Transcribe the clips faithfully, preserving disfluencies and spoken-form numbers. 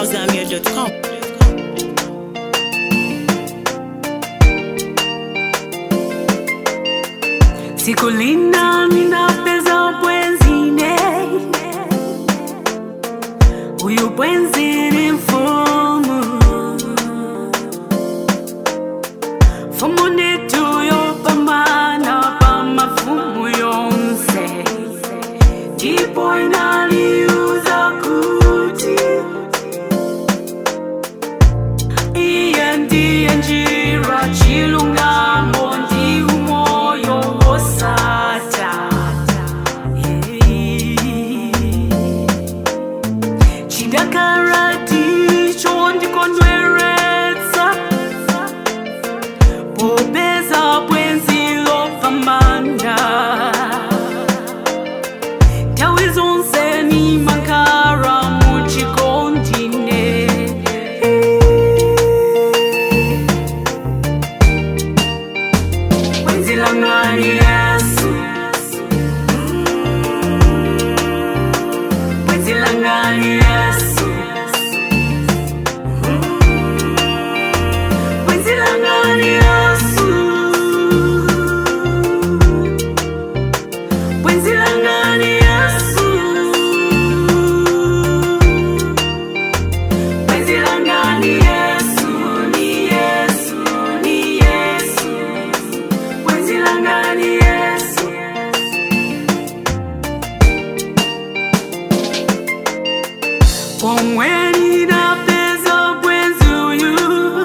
zambia dot com. Sikulina ninapeza bwenzine, uyu bwenzi ni mfumu, fumu netu yopambana pa mafumu yonse, ndipo inaliuza kuti iye ndiye njira chilungamo ndi umoyo wosatha. Chidakarati chondikondweretsa popeza bwenzi lopambana, nthawi zonse nimakhala muchikondine. Bwenzi langa ni Yesu, bwenzi langa ni Yesu, bwenzi langa ni Yesu, bwenzi langa ni Yesu, bwenzi langa ni Yesu, ni Yesu, ni Yesu, bwenzi langa ni Yesu. Pomwe ninapeza bwenzi uyu,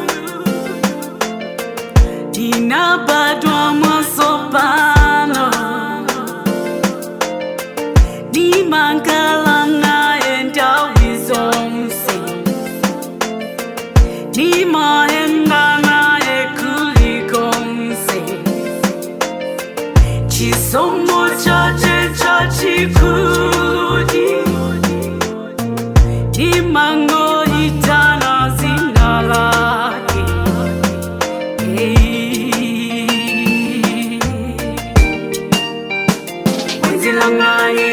ninabadwa mwasopano, nimakhala naye nthawi zonse, nimayenda naye kulikonse. Chisomo chache chachikulu nimangoitana zina lake. Bwenzi langa ni